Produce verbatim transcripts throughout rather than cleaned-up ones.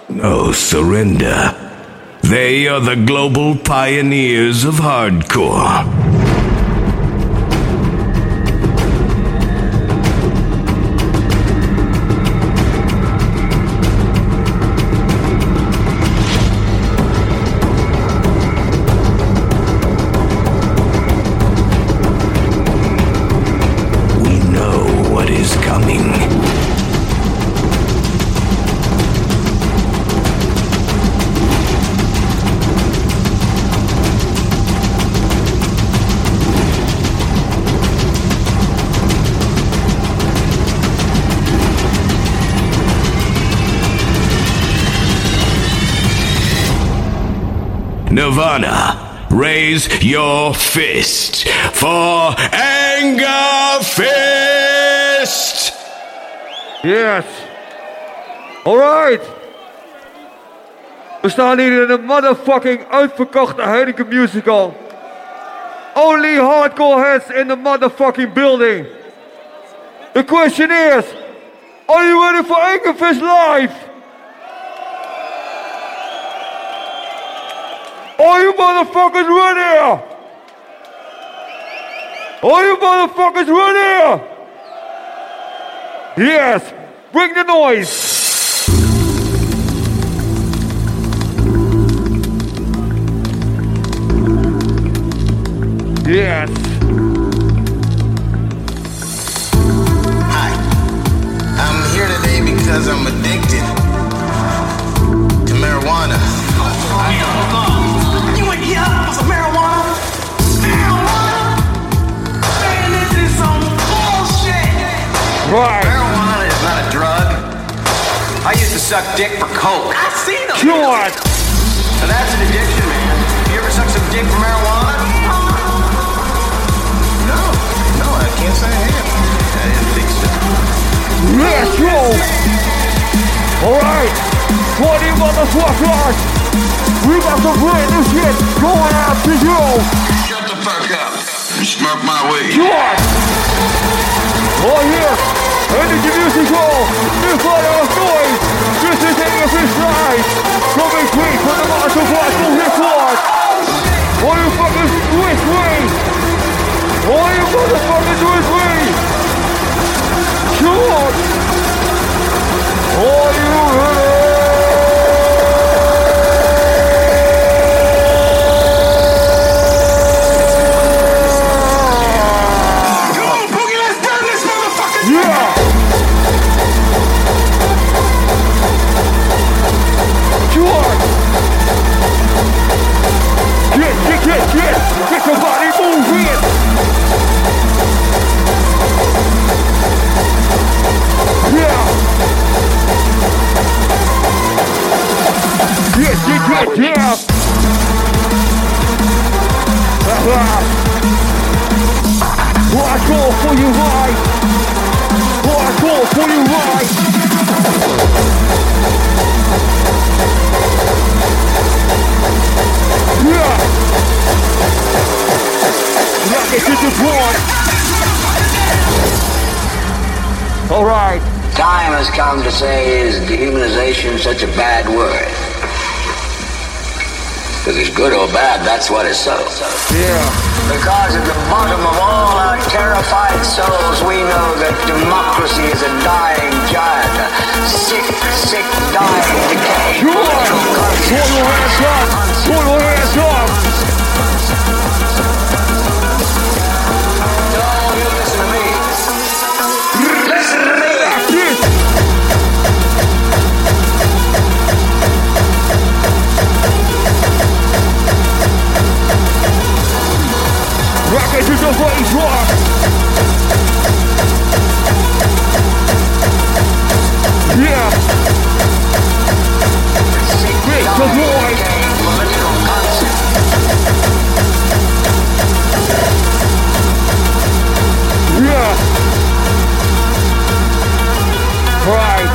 No surrender. They are the global pioneers of hardcore. Nirvana, raise your fist for Anger Fist! Yes. Alright. We staan hier in een motherfucking uitverkochte Heineken musical. Only hardcore heads in the motherfucking building. The question is, are you ready for Anger Fist live? Are you motherfuckers ready? Are you motherfuckers ready? Yes, bring the noise. Yes. Hi, I'm here today because I'm addicted to marijuana. You went here for some marijuana? Marijuana? Man, this is some bullshit. Right. Marijuana is not a drug. I used to suck dick for coke. I seen them. Sure. So that's an addiction, man. You ever suck some dick for marijuana? No, no, I can't say I have. I didn't think so. Let's go. All right, twenty motherfuckers. We got some brand new shit going out to you. Shut the fuck up and smoke my weed. Sure. Oh yeah, Energy Music Hall, new fire of noise. This is Anger Fist Live. Coming quick from the Marshall Blackpool Hip Squad. All you fuckers with me. All you motherfuckers with me. Sure. Are you ready? Get, get, get your body moving. Yeah. Get, get, get, yeah. Hardcore for you right. Hardcore for you right. Yeah. Rock it to the floor. All right. Time has come to say, is dehumanization such a bad word? Because it's good or bad, that's what it's so. Yeah. Because at the bottom of all our terrified souls, we know that democracy is a dying giant, a sick, sick, dying decay. Sure. Pull your hands up. Pull your hands up. No, you listen to me. Listen to me. Yes. Rock it to the voice rock. Yeah. Make the voice. Yeah. Right.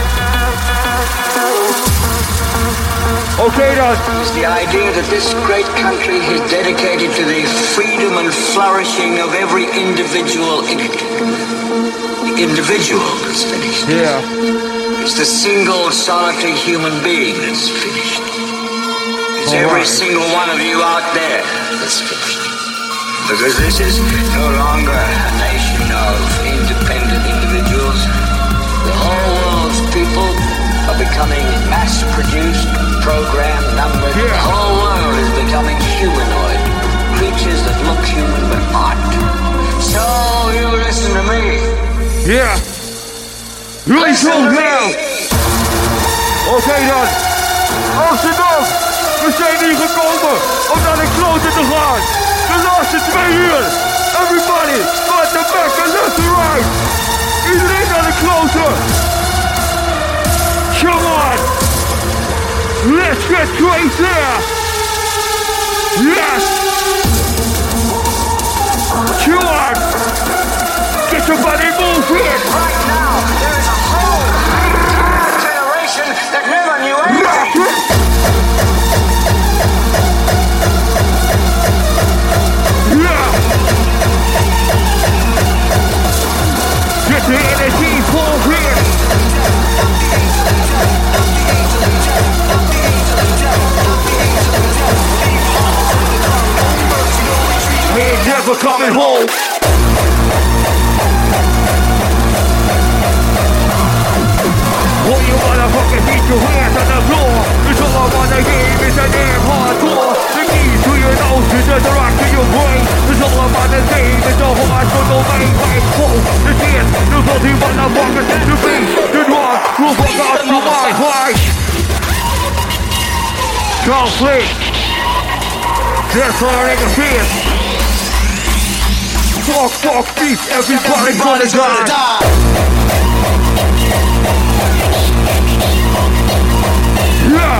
Okay, then. It's the idea that this great country is dedicated to the freedom and flourishing of every individual in it. The individual is finished. Yeah. It's the single solitary human being that's finished. It's every single one of you out there that's finished. Because this is no longer a nation of independent individuals. The whole world's people are becoming mass-produced, programmed, numbered. Yeah. The whole world is becoming humanoid. Creatures that look human but aren't. So you listen to me. Yeah. Really cool now. Oké dan. Amsterdam. We zijn hier gekomen om naar de kloten te gaan. De laatste twee uur. Everybody, front to back and left to right. Iedereen naar de kloten. Come on. Let's get crazy. Yes. Come on. Get your body moving. Right now, there is a whole generation that never knew anything. Yeah. Get the energy moving. We ain't never coming home. All you motherfuckers need your hands on the floor. It's all I wanna game, it's a damn hardcore. The keys to your nose is the rock to your brain. It's all I wanna game, it's a hard for the main way. Whoa, the chance, the bloody motherfuckers, the beat, the drug, will fuck out to my heart. Conflict. That's all I can feel. Fuck, fuck, beat, everybody's gonna die. die. Yeah.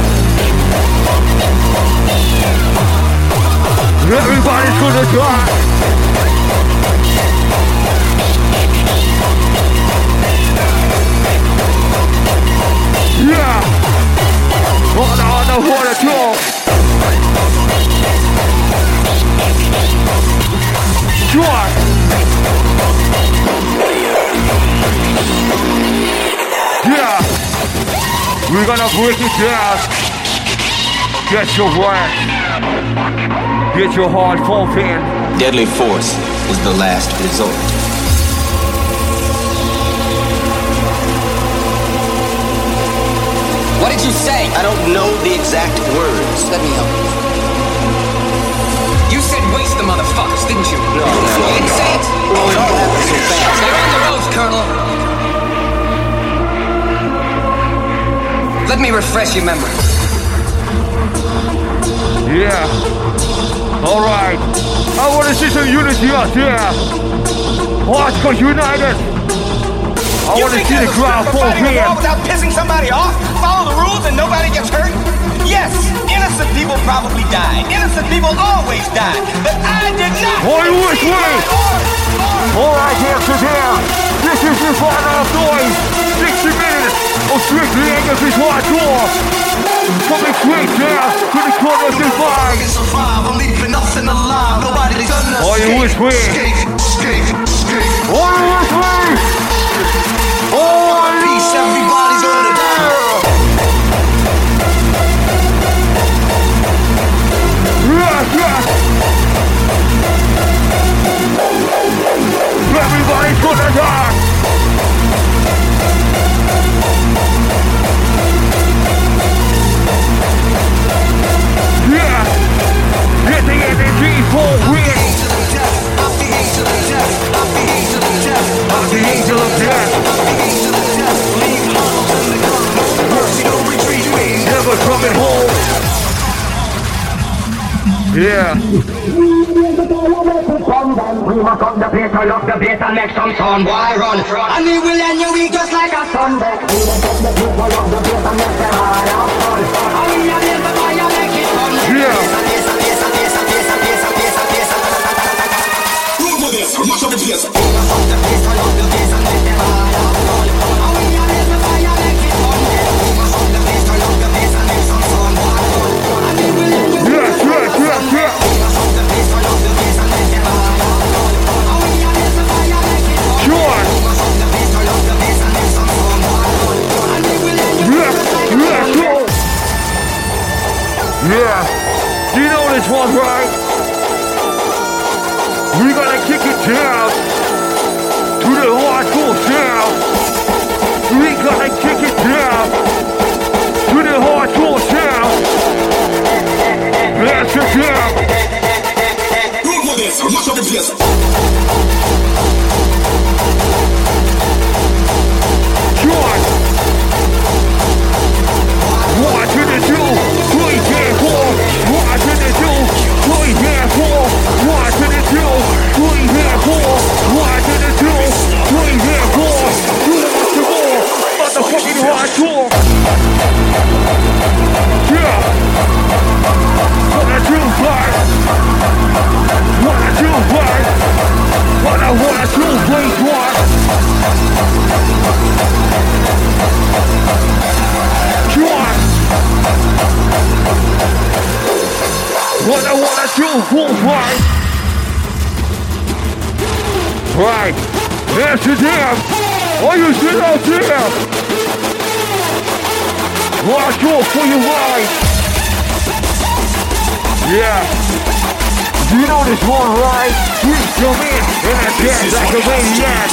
Everybody's gonna die. Yeah. On the, on the water talk. Sure. Yeah. We're gonna break it down. Get your work. Get your heart pumping. Deadly force is the last resort. What did you say? I don't know the exact words. Let me help you. You said waste the motherfuckers, didn't you? No, no, no. You didn't say it? Oh, it all happened so fast. They're on the roads, Colonel. Let me refresh your memory. Yeah. All right. I want to see some unity out there. Hardcore united. I want to see the crowd full here. Without pissing somebody off, follow the rules and nobody gets hurt. Yes, innocent people probably die. Innocent people always die. But I did not. Boy, which way? All right, hands are down. This is the final noise. sixty minutes of strictly English hardcore. Coming straight down to the corners of five. Boy, which way? Boy, which way? Oh, peace, everybody's gonna die. Yeah, yeah. Everybody's gonna die. Yeah. Get the energy for real. I'm the angel of death. I'm the angel of death. I'm the angel of death. Leave arms in the gun. Mercy, no retreat. Never coming home. Yeah. We must up the place, I love the place and make some sound. Why run? And we will end your week just like a Sunday. We will take the place, I love the place and make them all have fun. And we are here to buy and make it fun. Yeah. Room for this, we must up the place. We must up the place, I love the place and make them all have fun. And we are here to buy and make it fun. We must up the place, I love the place and make some sound. And we will end your week just like a Sunday. We must up the place, I love the place and make them all have fun. And we are here to buy and make it fun. Sure. We must up the place, I love the place and make some sound. And we Yeah, you know this one, right? We're gonna kick it down to the hardcore sound. We're gonna kick it down to the hardcore sound. Blast it down. John. One to the two, three, four. One to the two, three, four. One to the two, three, four. One to the two, three, four. Do the much more, motherfucking hardcore. Yeah. Wanna do fight. Wanna do fight. Wanna wanna do fight one. John. What I wanna do, full fight. Right, there's your damn. Are you still out there? Watch out for your right. Yeah. You know this one, right? We come in and I dance like a maniac.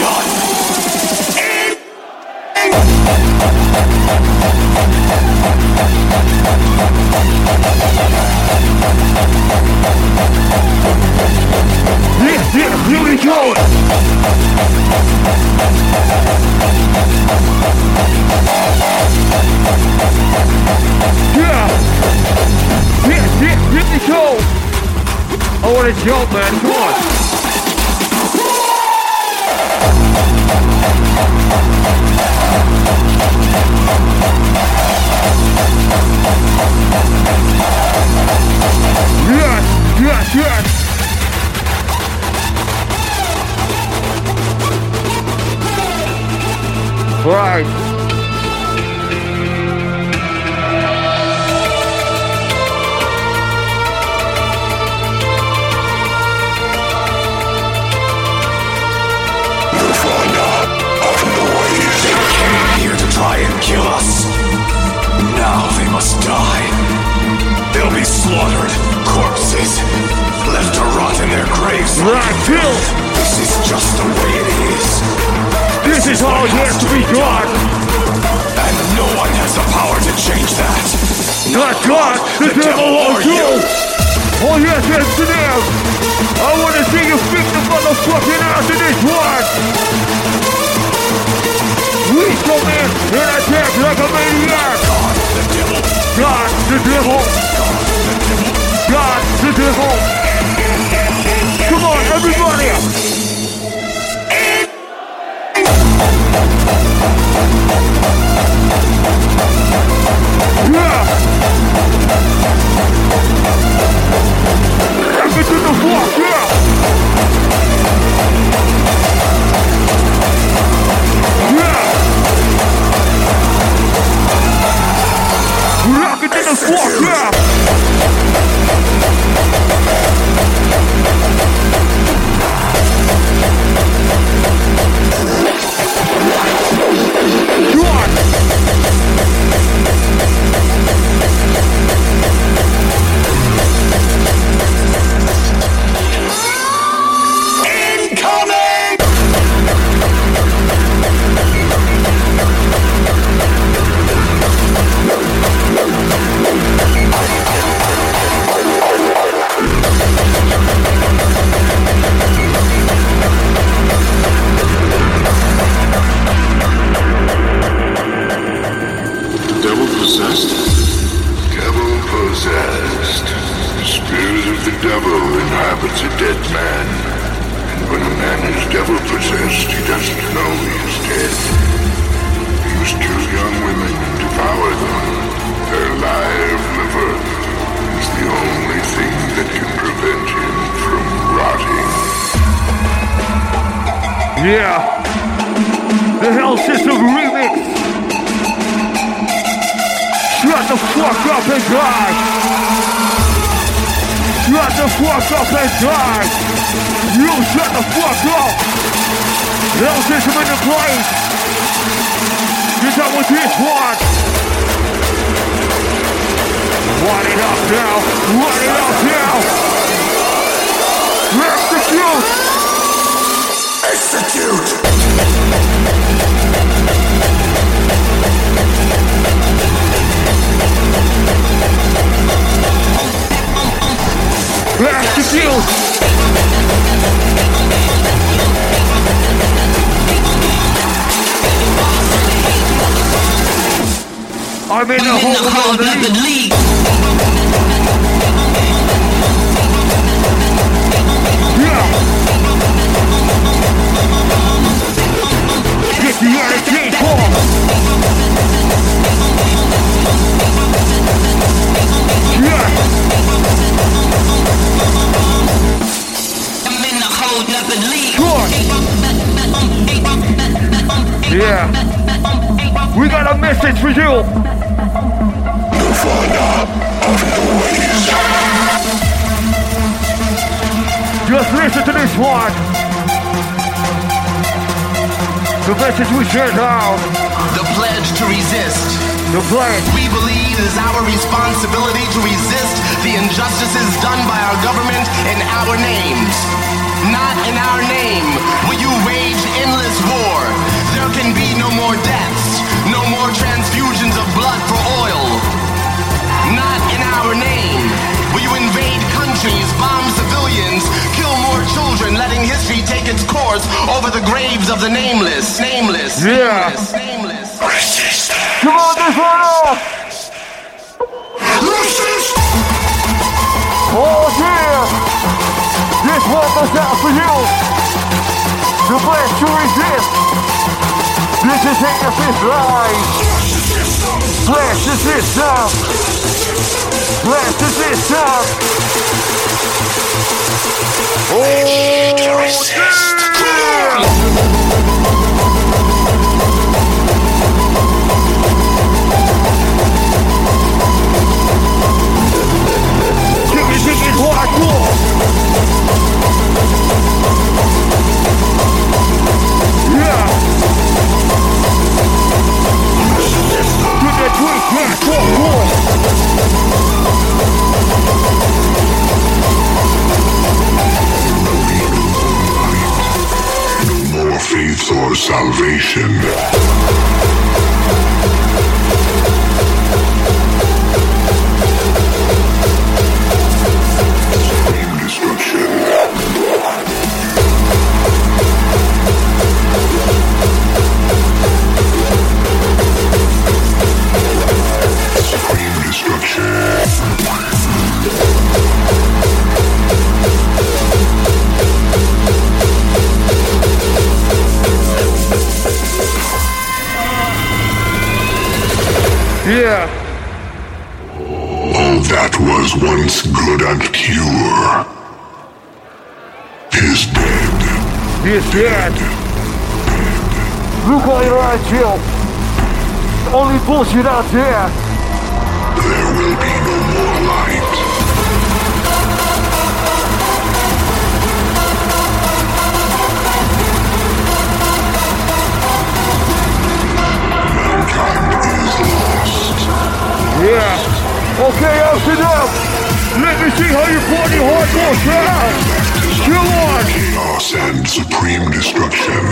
Yeah, yeah, here we go. Yeah. Yeah, yeah, here we go. I wanna jump, man, come on. Yes, yes, yes. Right. Try and kill us. Now they must die. They'll be slaughtered, corpses, left to rot in their graves. Right, Phil. This is just the way it is. This is all it has to be done. And no one has the power to change that. Not God, the, the devil or you. Oh yes, yes, to them. I want to see you speak the motherfucking ass in this one. We come in and attack like a maniac. God, the devil. God, the devil. Come on, everybody. Yeah. Take it to the floor, yeah. Yeah. Rock it to the floor, yeah. Yeah, the Hell System remix. Shut the fuck up and die. Shut the fuck up and die. You shut the fuck up. Hell System in the place. Get up with this one. What it out now. Run it out now. Execute. Execute. Execute. I'm in the hole of the league. Yeah. Get the entertainment call. Yeah. I'm in the whole nother league. Sure. Yeah. We got a message for you. Just listen to this one. The message we sent out. The pledge to resist. The pledge. We believe it is our responsibility to resist the injustices done by our government in our names. Not in our name will you wage endless war. There can be no more deaths, no more transfusions of blood for oil. Not in our name will you invade countries, bomb civilians, kill more children, letting history take its course over the graves of the nameless, nameless, yeah. nameless, nameless. Resist. Come on, this one off. Resist. Oh yeah. This one goes out for you. The pledge to resist. This is Hate the Fifth Line. Blast the system. Blast the system. Oh, to resist. yeah. Kick it, kick it, hardcore. Yeah. Get that tweet, yeah, talk more. No more faith or salvation. Supreme destruction. Supreme destruction. Yeah. All that was once good and pure is dead. He's dead. Look all your eyes, Jill. Only bullshit out there. There will be no more light. Mankind is lost. Yeah. Okay, Amsterdam. Let me see how you party hardcore sound. Come on. Chaos and supreme destruction.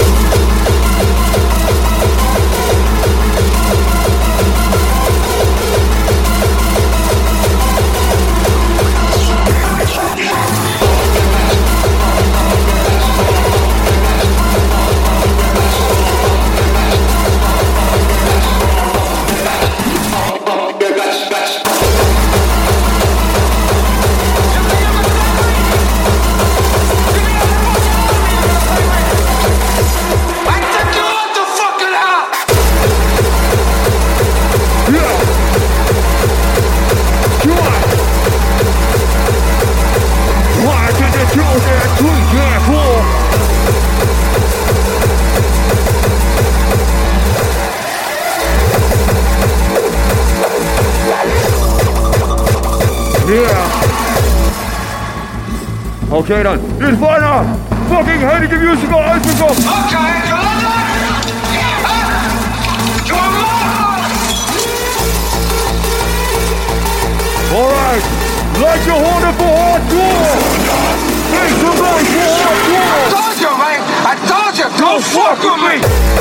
Yeah. Okay dann, it's weiter. Fucking heilige Musical Alpha. Okay, come on. Come on. All noise like you're holding for hardcore. Make some noise for hardcore. I told you, man. I told you. Don't, don't fuck with me.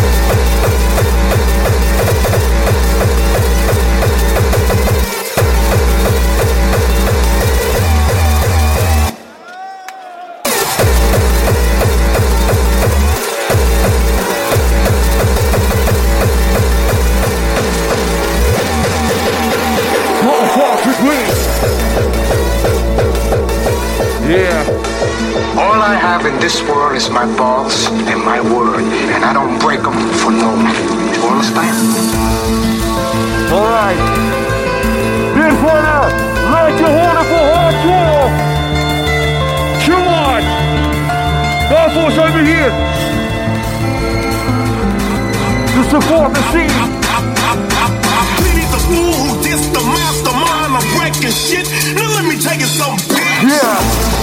Yeah. All I have in this world is my balls and my word, and I don't break them for no one. You understand? All right. This one up. Like you're holding for hardcore. Come on. That force over here. To support the scene. The fool who dissed the mastermind of breaking shit. Now let me tell you something, bitch. Yeah.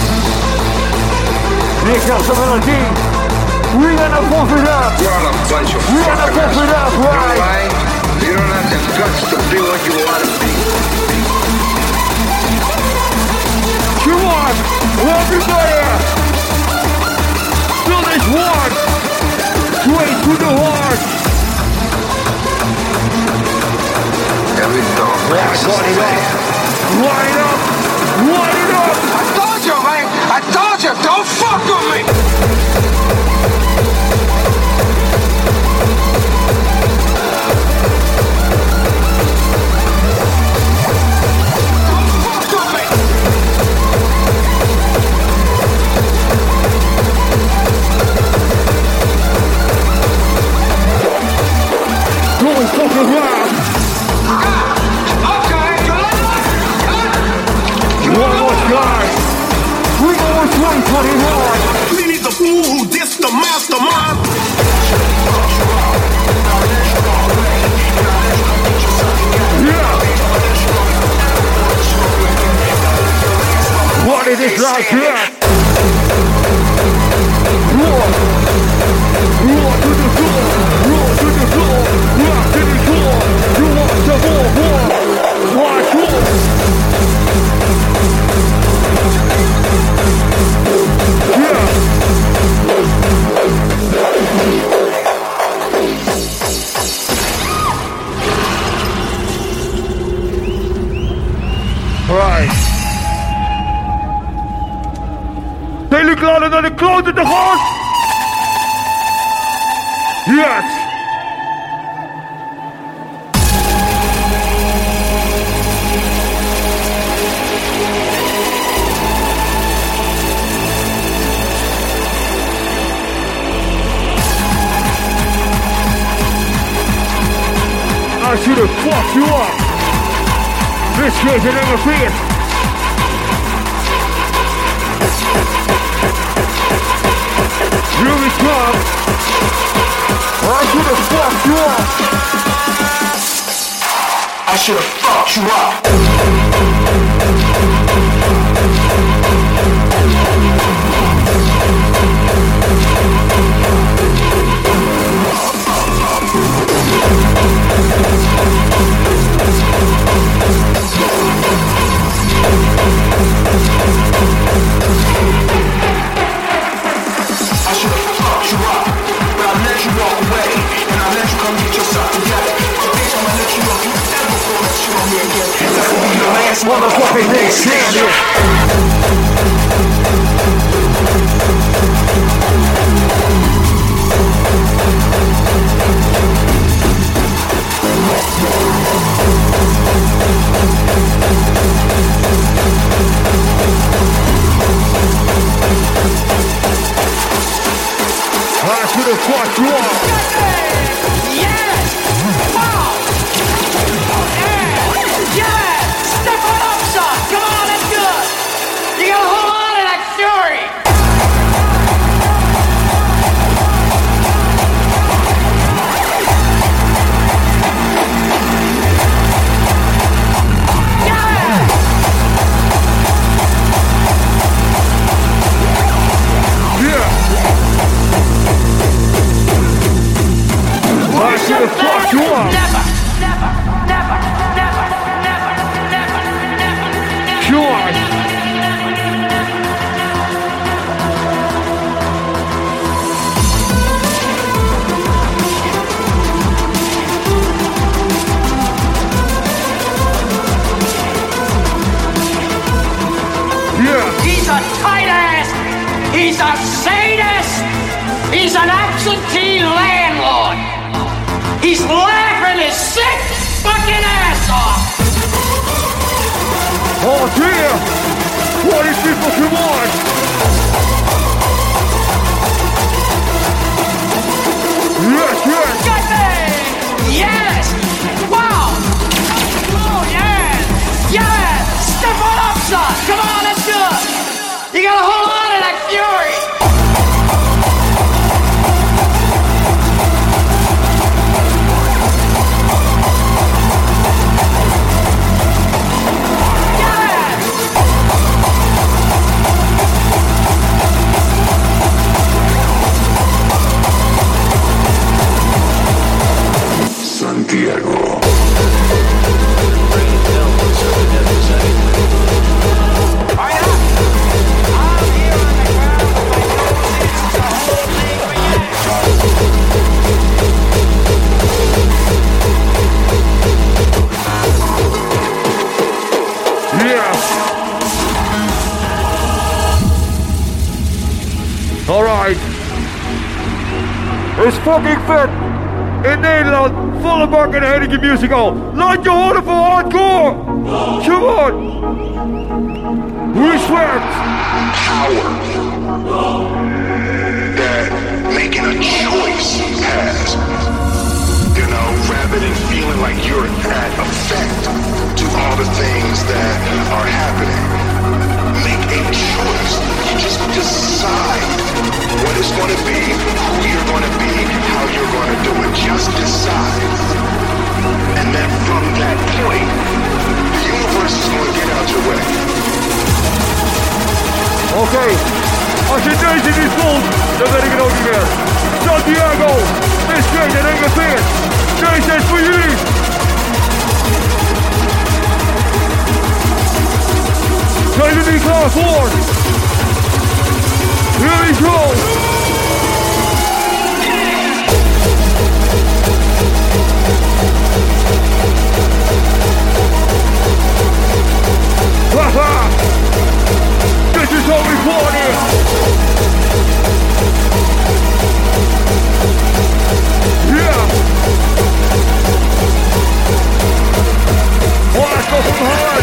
Here comes the melody. We gonna pump it up. You're all a bunch of We gonna pump it up, right? You don't have the guts to be what you want to be. Come on, everybody. Feel this one. Straight to the heart. Every dog has Light it up. Light it up. Light it up. I told you, man. I told you. Don't fuck with me. Going fucking round. One more time. We going twenty twenty-one. We need the fool who dissed the mastermind. Yeah. What is it like that? Roar. Roar to the floor. Roar to the floor. Roar to the floor. You want some more, more. Why, cool. Right. Zijn jullie klaar naar de kloten te gaan? Yes. I should have fucked you up. This kid's an interference. Here we come. I should have fucked you up. I should have fucked you up. I should have fucked you up, but I let you walk away, and I let you come get yourself together. So bitch, I'ma let you know if you ever fall that shit on me again. That will be the last Motherfucking thing standing. I should have fucked you up. Yes! Wow! Yeah! Yeah! Step on up, son! Come on, let's do it! You gotta He's a sadist. He's an absentee landlord. He's laughing his sick fucking ass off. Oh dear! Party people, come on! Yes, yes! Good thing! Yes! Wow! Oh, yeah! Yeah! Step on up, son! Come on, let's do it! You gotta hold on to that fury! Santiago. Alright. It's fucking fit. In Nederland, volle bak in de Heineken Musical. Laat je horen voor hardcore. Come on. Respect. Power that making a choice has. You know, rather than feeling like you're at effect to all the things that are happening. Make a choice. You just decide what it's going to be, who you're going to be, how you're going to do it. Just decide. And then from that point, the universe is going to get out your way. Okay, als je deze niet voelt, dan weet ik het ook niet meer. Santiago, Miskate en Engelveert, deze is voor jullie. Zijn jullie klaar voor? Here we go! Haha! This is how we party! Yeah! Oh, let's go from hard!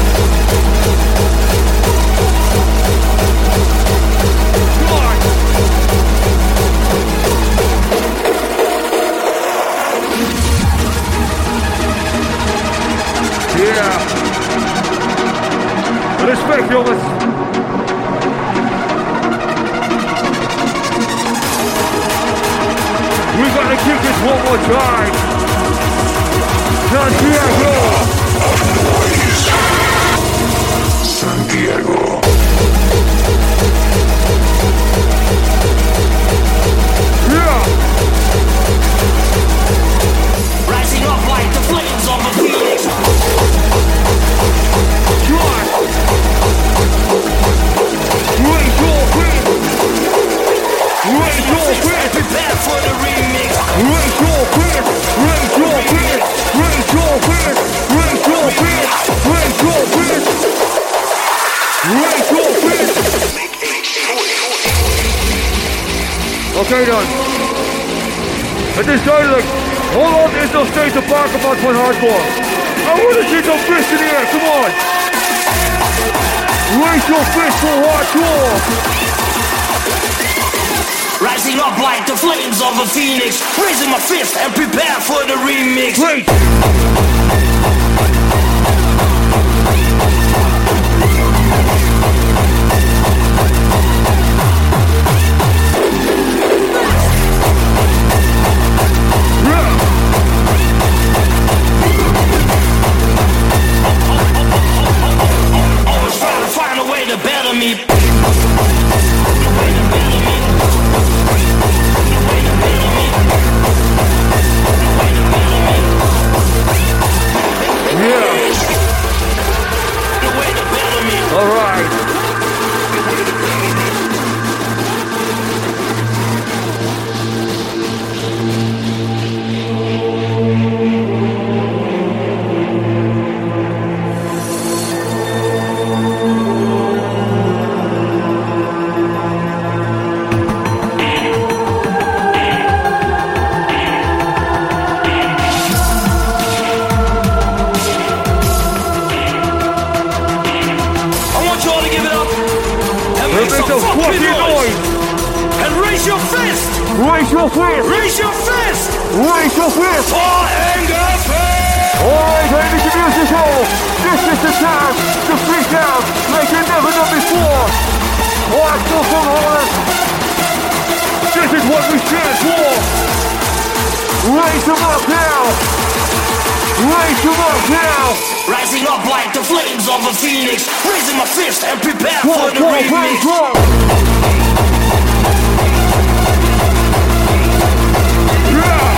Come on! Yeah! Respect, jongens! We gotta kick this one more time! Santiago! Santiago. Yeah! Rising up like the flames of a phoenix. Try! Raise your feet! Raise your feet! Prepare for the remix. Raise your feet! Raise your feet! Raise your feet! Raise your feet! Raise your feet! Raise your feet! Oké dan. Het is duidelijk. Holland is nog steeds een bakermat van hardcore. I wanna see some fists in the air, come on! Raise your fist for hardcore! Rising up like the flames of a phoenix. Raising my fist and prepare for the remix. Great! Always trying to find a way to better me. some fucking noise. And raise your fist. Raise your fist. Raise your fist. Raise your fist. For anger fist. Alright, Energy Music Hall. This is the time to freak out like you never done before. Alright, so from Holland. This is what we stand for. Raise them up now. Raise them up now. Rising up like the flames of a phoenix. Raising my fist and prepare Whoa, for the whoa, remix. whoa, yeah.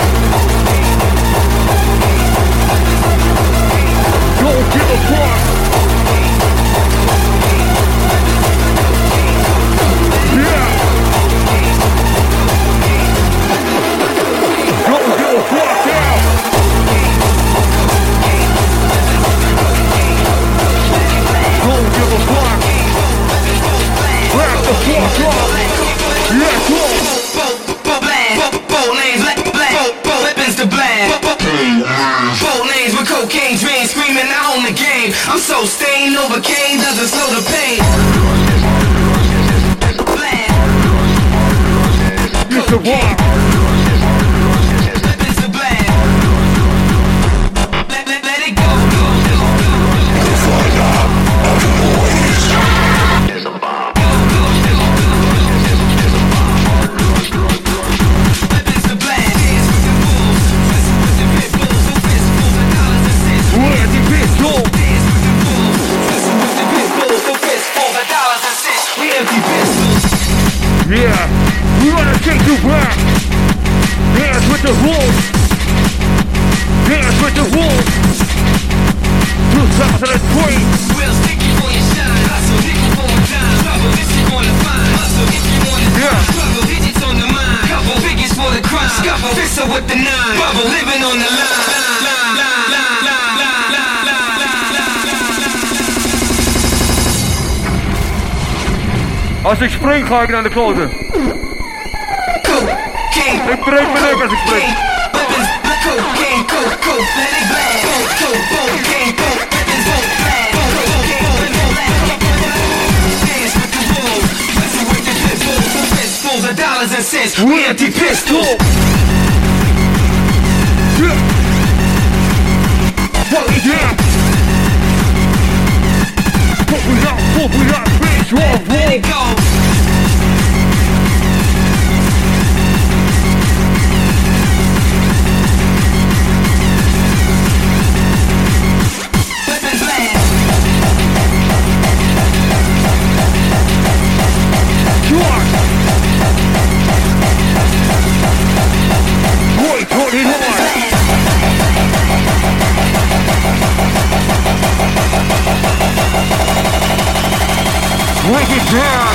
Don't give a fuck. Yeah. Don't give a fuck now. Don't give a fuck. Wrap the fuck up. Let's go. Bold names, weapons to blame. Bold names with cocaine dreams, screaming I own the game. I'm so stained, overcame, doesn't slow the pain. It's the rock. Weapons to blame. Let, let, let it go. There's a bomb. Weapons to blame. Where's the pistol? We empty pistols. Yeah, we wanna take you back. Dance with the wolves. Dance with the wolves. two thousand three. Real sticky for your shine. Hustle, nickel for a dime. Trouble, this you gonna find. Hustle, if you wanna Yeah. struggle, digits on the mind. Couple figures for the crime. Scuffle, pistol with the nine. Bubble, living on the line. Line, line, line, line, line, line, line, line, line. Als ik spring ga ik naar de kloten. Cocaine. Ik breek mijn nek als ik spring. Weapons, cocaine, coke, coke, let it blast. Coke, coke, cocaine, coke, weapons, coke, blast. Cocaine, weapons, blast. Dance with the wolves, wrestle with the pistols, pistols of dollars and cents. We empty pistols. Yeah. Fuck it, yeah. What we got, what we got, bitch, roll, Let roll. it go. Weapons blast. Sure. Boy, put it on. Break it down.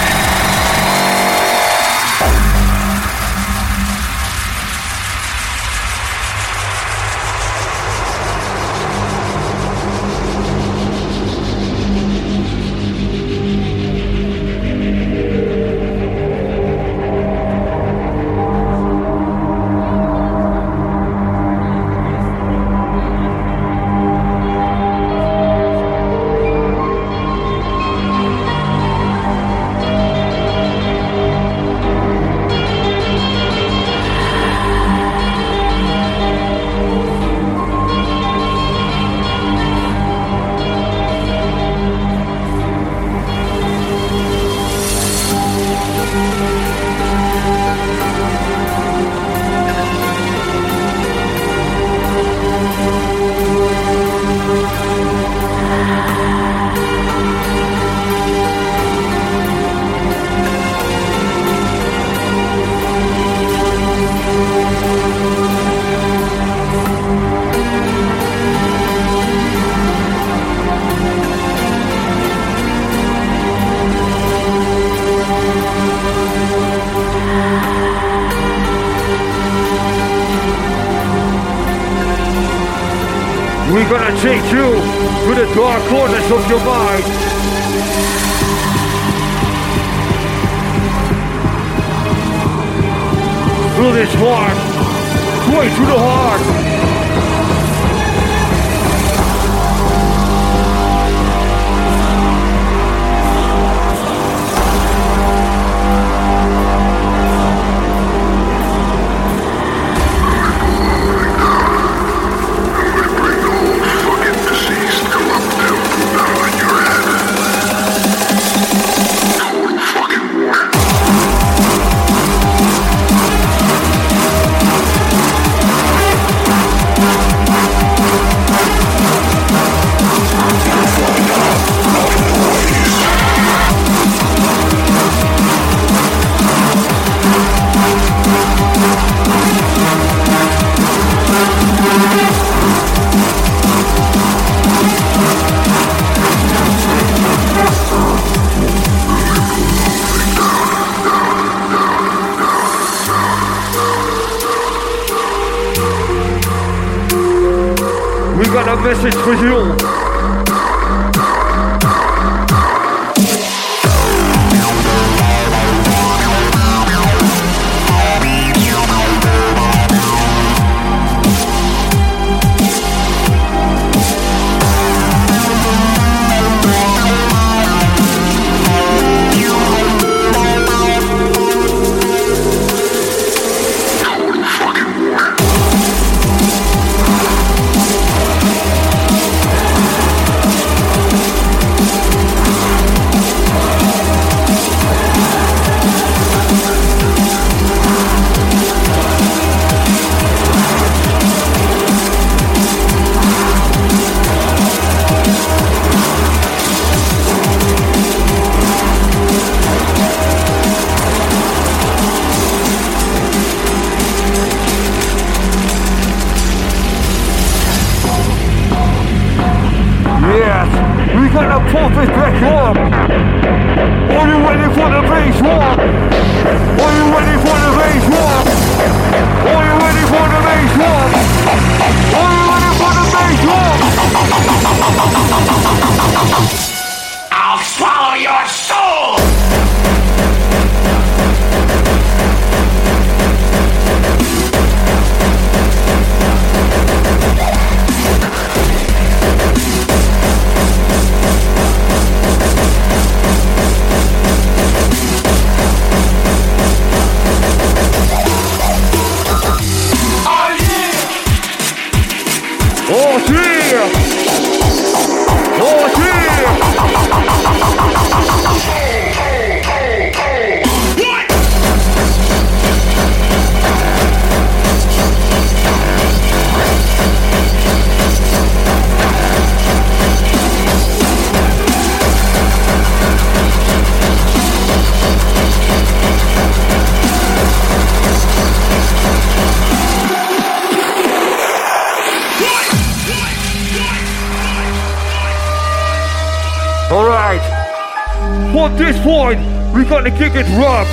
We're gonna take you to the dark corners of your mind. Through this heart, straight to the heart. message for you. At this point, we gotta kick it rough.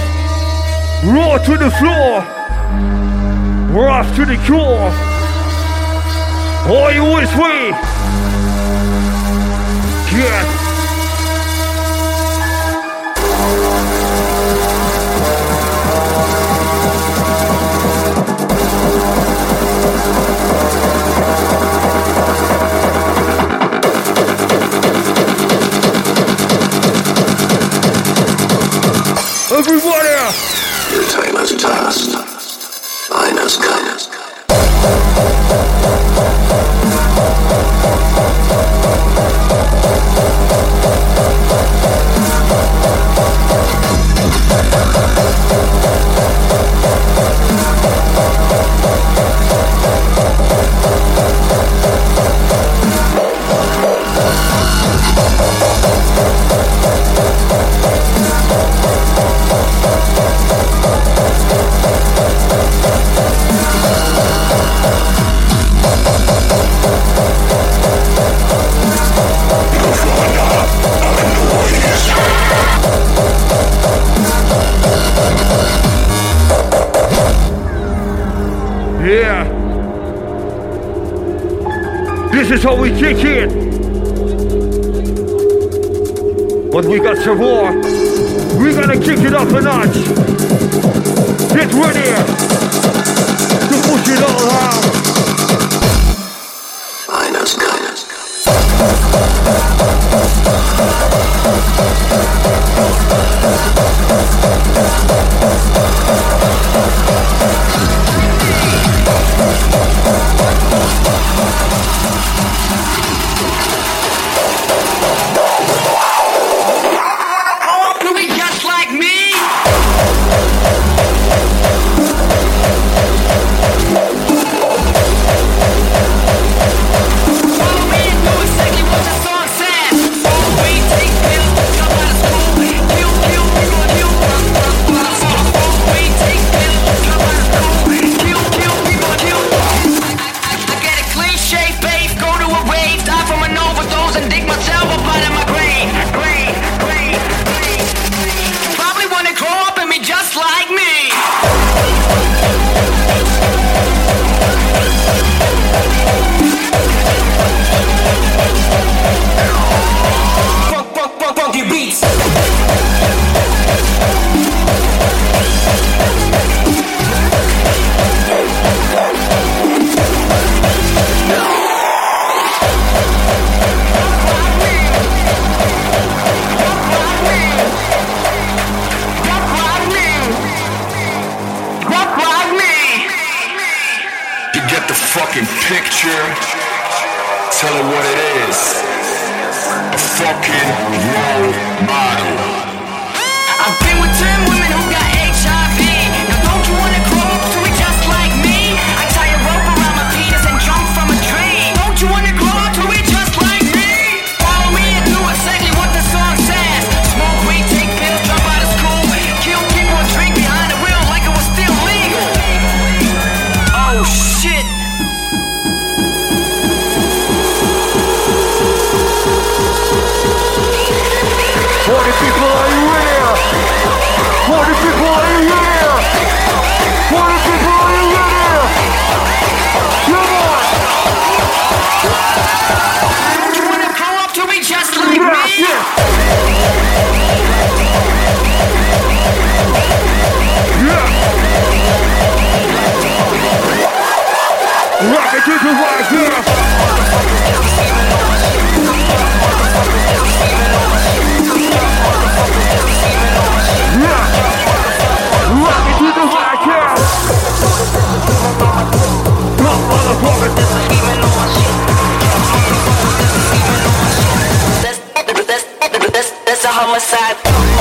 Raw to the floor. Rough to the core. Are you with me? Yes. Everybody! Your time has passed. Mine has come. Yeah. This is how we kick it. But we got some more. We're gonna kick it up a notch. Get ready to push it all out. Mine has come. You be just like me? Follow me and do exactly what the song says. All we take pills to come out of school. Kill, kill, kill, kill. All we take pills to come out of school. Kill, kill, kill, kill. I, I, I get a cliche face, go to a rave, die from an overdose and dig myself up out of my grave. Grave, grave, grave. Probably wanna grow up and be just like me. fucking role model. I've been with ten women who got H I V. Now don't you wanna grow up to be just like me? I tie a rope around my penis and jump from a tree. Don't you wanna grow up to be just like me? Follow me and do exactly what the song says. Smoke weed, take pills, drop out of school, kill people and drink behind the wheel like it was still legal. Oh shit. Forty people, are you here? Forty people, are you here? Forty people, are you here? Come on! Don't you wanna grow up to be just like Yeah, me? yeah. Yeah. Rock it to the right here. That's a homicide.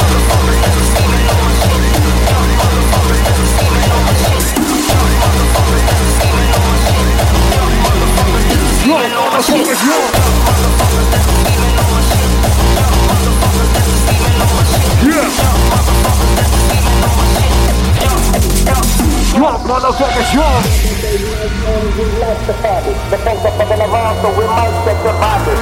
Jump, motherfucker, jump! The things are fucking around, so we might set your body.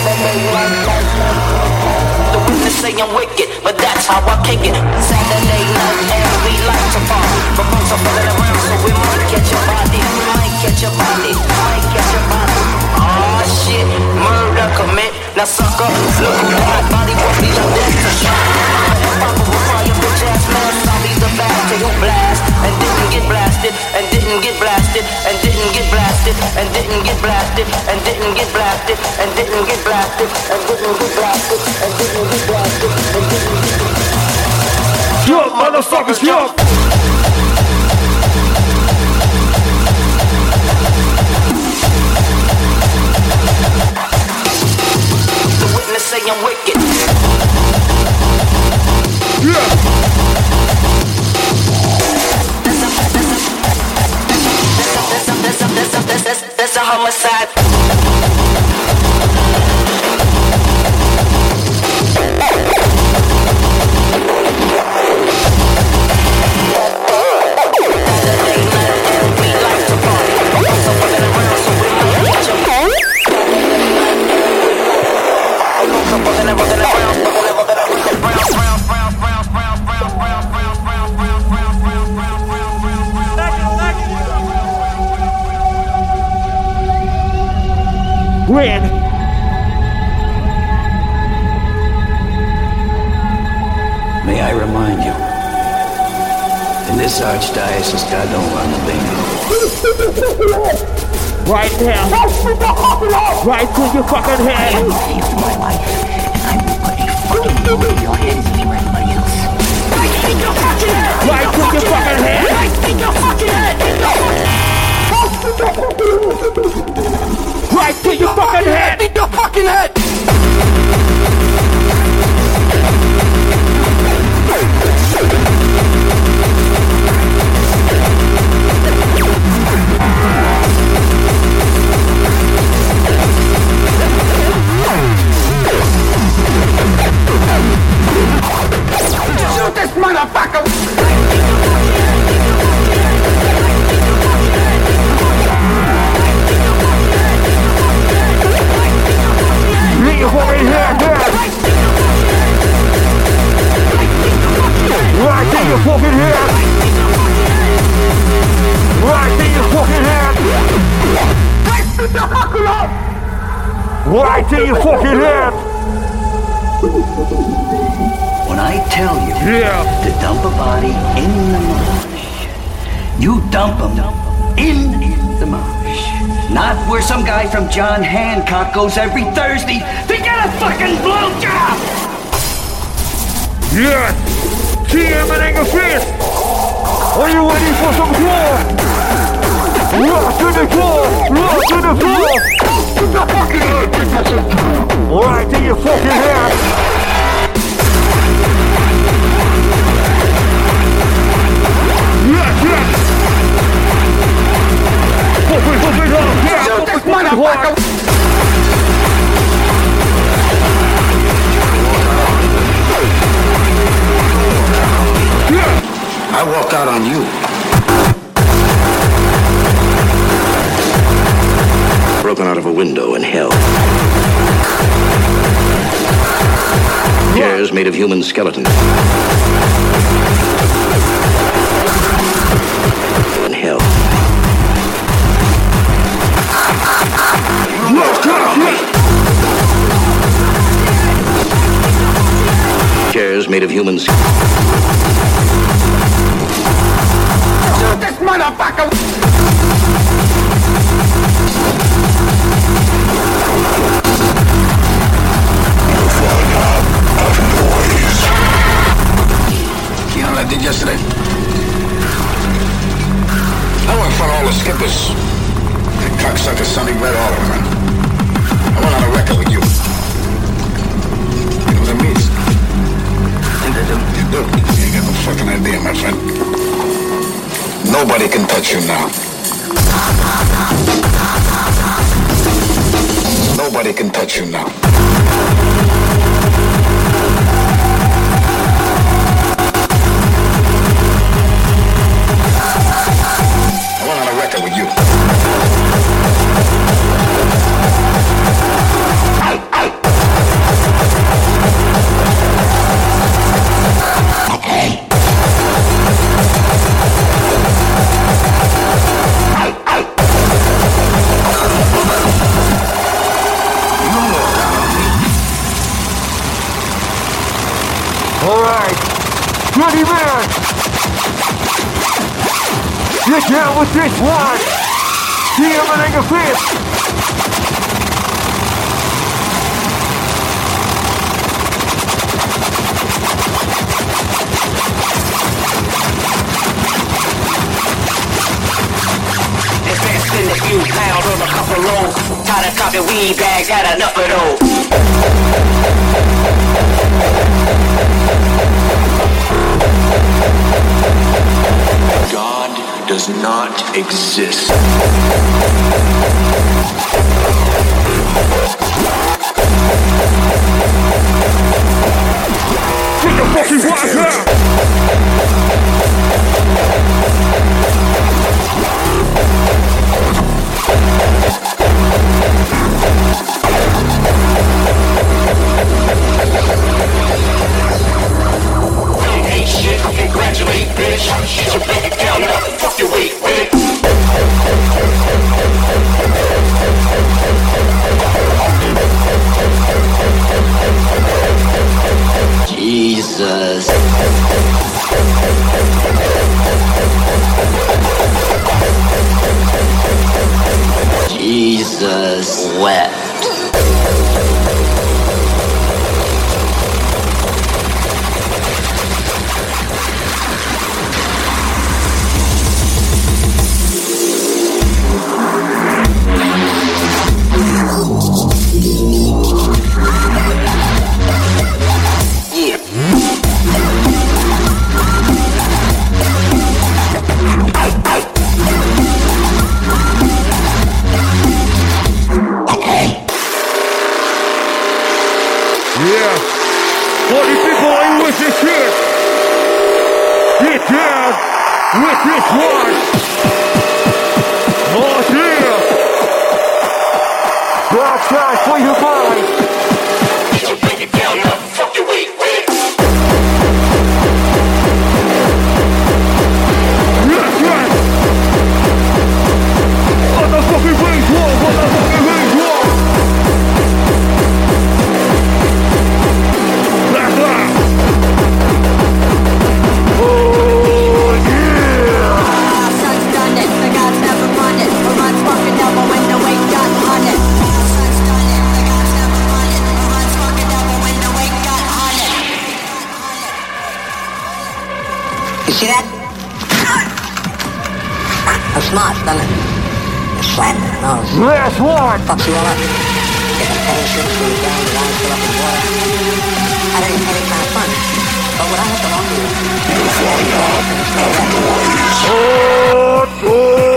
The witness say I'm wicked, but that's how I kick it. Saturday night and we like to party. But folks are fucking around, so we might catch your body. We might catch your body, might catch your body. Oh shit, murder commit. Now sucker, look who my body will be a death to shot. Papa will fire bitch ass man, I'll be the bastard who blast and didn't get blasted, and didn't get blasted, and didn't get blasted, and didn't get blasted, and didn't get blasted, and didn't get blasted, and didn't get blasted, and didn't get blasted, and didn't get blasted. Jump, motherfuckers, jump! The witness say I'm wicked. Yeah! That's a, that's a, that's a, that's a, that's a homicide. Win! May I remind you, in this archdiocese, God don't run the bingo. Right now! Right to your fucking head! I will save my life, and I will put a fucking bullet in your head before anybody else. Right to your fucking head! Right to your fucking head! Right to your fucking head! Right to your fucking head! In your fucking head! Shoot this motherfucker! Leave your fucking head, head! Right to your fucking head! Right to your fucking head! Right to your fucking head! When I tell you yeah. to dump a body in the marsh, you dump them in the marsh. Not where some guy from John Hancock goes every Thursday to get a fucking blowjob! Yes! T M and Angus Fist! Are you ready for some war? Rock to the floor! Rock to the floor! Put your fucking hand! Alright, take your fucking hand! Yes, yes! Put it, put it up! Yeah! Shoot this motherfucker! I walk out on you. Broken out of a window in hell. Chairs made of human skeletons. In hell. Chairs made of human skeletons. Shoot this motherfucker! You know what I did yesterday? I went in front of all the skippers. That cocksucker Sonny read all of them, man. I went on a record with you. You know what I mean? And I do. You do. You ain't got no fucking idea, my friend. Nobody can touch you now. Nobody can touch you now. I went on a record with you. Alright, ready man! Get down with this one! See him in the fifth! Invest in a few pounds on a couple rolls. Tired of copying weed bags, had enough of those. God does not exist. Get the fucking rock out! Ain't shit, congratulate, bitch. So break it down now, fuck your weight with it. Jesus. Jesus wept. Yeah. forty people are with this shit. Get down with this one. Oh yeah. Dark side for your mind. So break it down now, fuck your weight with it. Yes, yes. Motherfucking range wall, motherfucking range wall. Black light. Oh yeah. Sun's done it, the gods never run it. The run's fucking up, but when the weight got on it. Sun's done it, the gods never run it. The run's fucking up, but when the weight got on it. You see that? That's smart, doesn't it? slap in the nose. Last one. Fucks you all up. Get the pain shoots through the ground, your eyes fill up with water. That ain't any kind of fun. But what I have to offer you, you find out otherwise. Oh, oh.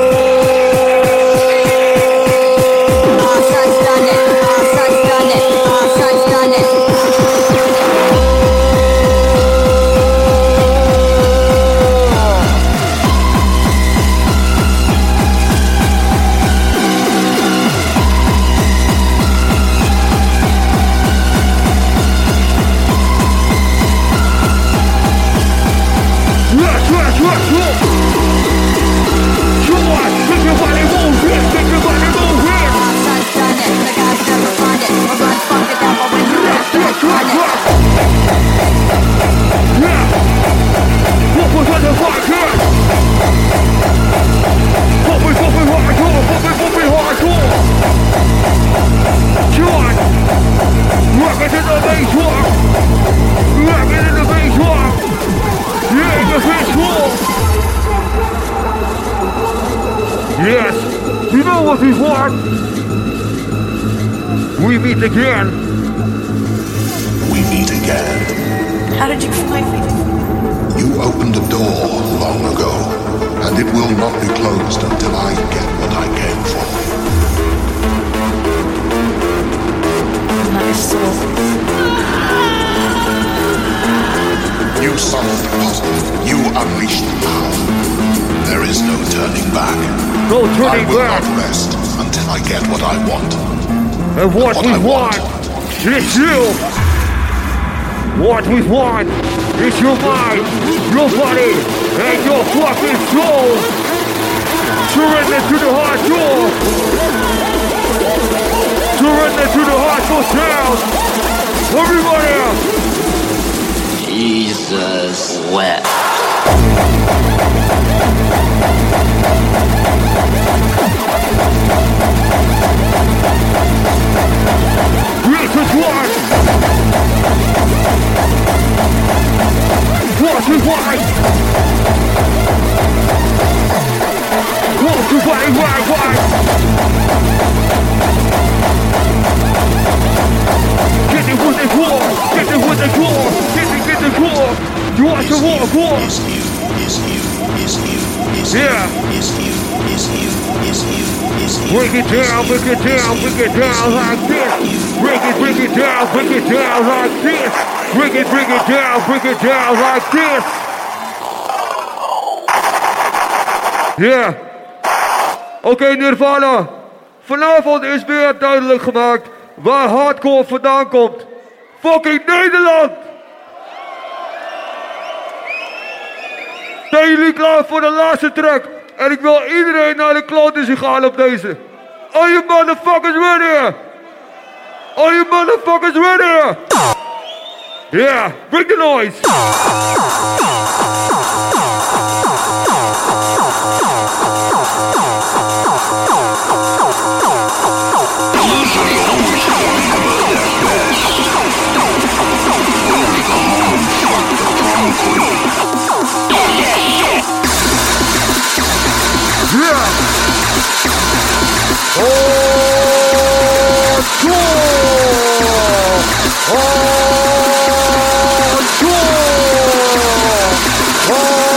Yes, you know what we want? We meet again. We meet again. How did you find me? You opened a door long ago, and it will not be closed until I get what I came for. My soul. You solved the puzzle. You unleashed the power. There is no turning back. No turning I will back. not rest until I get what I want. And what, what we I want, want is you. What we want is your mind, your body, and your fucking soul. Surrender to the hardcore. Surrender to the hardcore sound. Everybody. Jesus wept. Jesus what? What is what? What is what? Why? Why? Get it with the core. Get it with the core. Get it, get the core. You want to war, war. Yeah. Break it down, break it down, break it down like this. Break it, break it down, break it down like this. Break it, break it down, break it down like this. Yeah. Oké, okay, Nirvana. Vanavond is weer duidelijk gemaakt waar hardcore vandaan komt. Fucking Nederland! Zijn jullie klaar voor de laatste track? En ik wil iedereen naar de kloten zien gaan op deze. Are you motherfuckers ready? Are you motherfuckers ready? Yeah, bring the noise. Yeah. Oh, cool. Oh, cool. Oh,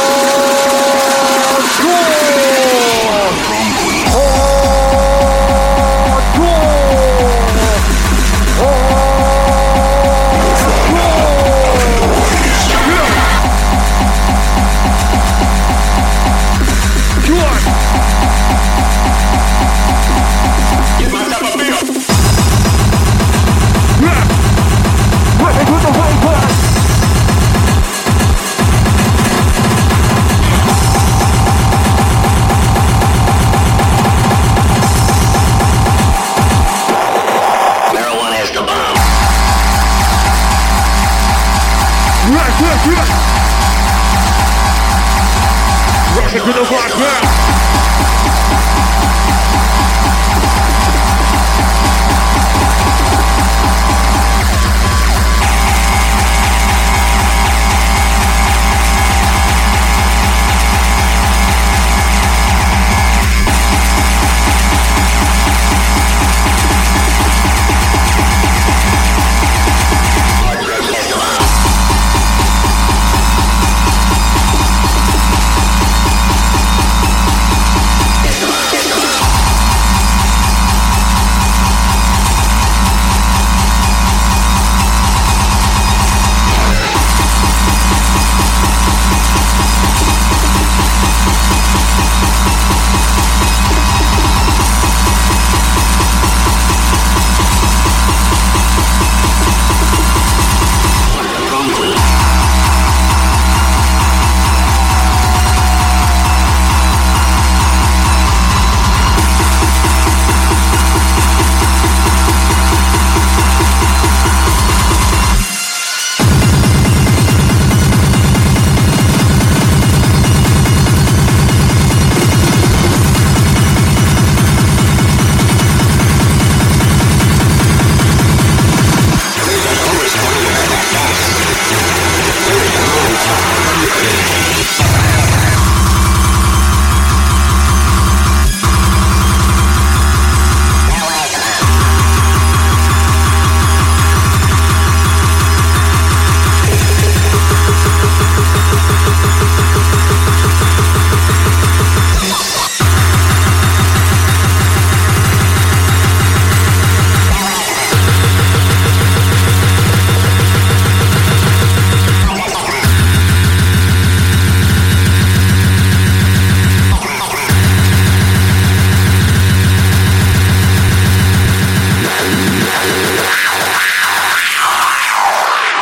Rock it to the rock ground.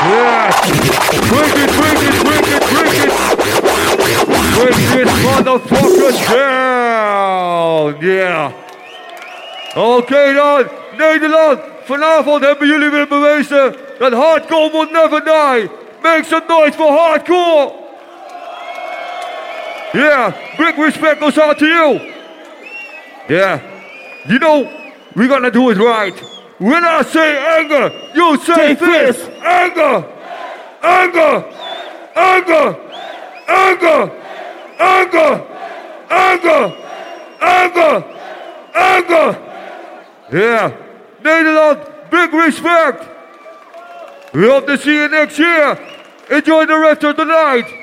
Yeah. Drink it, drink it, drink it, drink it. Drink this motherfucker down. Yeah. Oké okay, dan. Nederland. Vanavond hebben jullie weer bewezen dat hardcore will never die. Make some noise for hardcore. Yeah. Big respect goes out to you. Yeah. You know, we're gonna do it right. When I say anger, you say fist. Anger. Anger. Anger. Anger. Anger. Anger. Anger. Anger. Yeah. Nederland, big respect. We hope to see you next year. Enjoy the rest of the night.